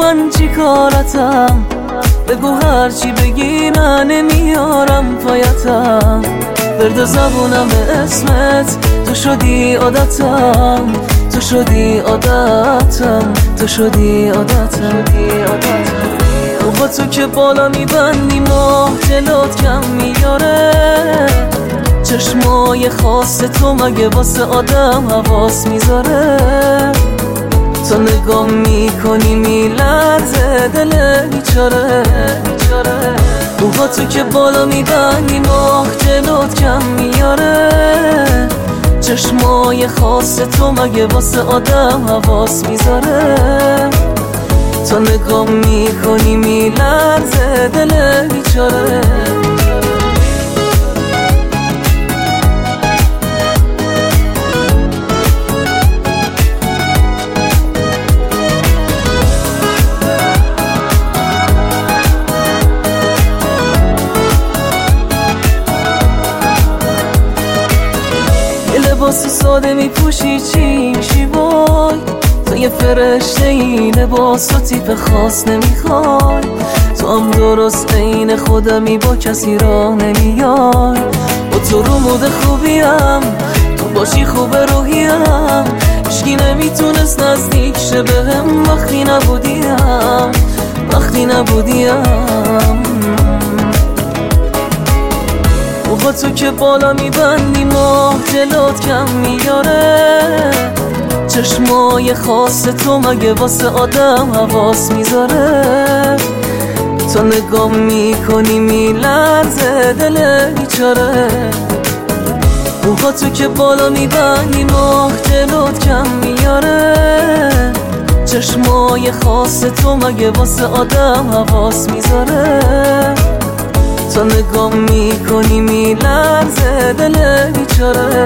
من چی کارتم؟ بگو هرچی بگی من نمیارم پایتم. برد زبونم به اسمت، تو شدی عادتم، تو شدی عادتم، تو شدی عادتم. با تو که بالا میبندی ماه جلوت کم میاره، چشمای خاص تو مگه واسه آدم حواس میذاره؟ تو نگاه میکنی میلرزه دل بیچاره. موها تو که بالا میبندی ماه جلوت کم میاره، چشمای خاص تو مگه واسه آدم حواس میذاره؟ تو نگاه میکنی میلرزه دل بیچاره. لباس ساده میپوشی چی میشی وای؟ تو یه فرشته ای لباس و تیپ خاص نمیخوای. تو هم درست عین خودمی با کسی راه نمیای. با تو رو مود خوبیم، تو باشی خوب روحیم. هیچکی نمیتونست نزدیک شه بهم وقتی نبودیم، وقتی نبودیم. با تو که بالا میبندی ماه جلوت کم میاره، چشمای خاص تو مگه واسه آدم حواس میذاره؟ تو نگاه میکنی میلرزه دل بیچاره. با تو که بالا میبندی ماه جلوت کم میاره، چشمای خاص تو مگه واسه آدم حواس میذاره؟ تو نگاه میکنی میلرزه دل بیچاره.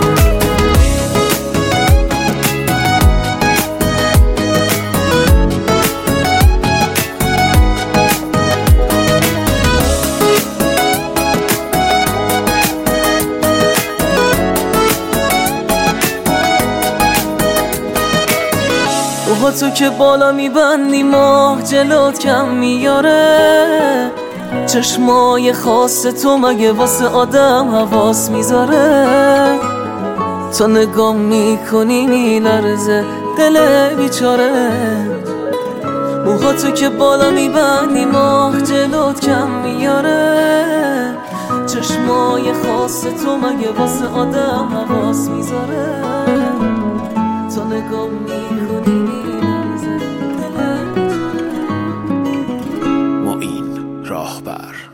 با تو که بالا میبندی ماه جلوت کم میاره، چشمای خاص تو مگه واسه آدم حواس میذاره؟ تو نگاه میکنی میلرزه دل بیچاره. موها تو که بالا میبندی ماه جلوت کم میاره، چشمای خاص تو مگه واسه آدم حواس میذاره؟ تو نگاه میکنی میلرزه دل بیچاره. معین راهبر.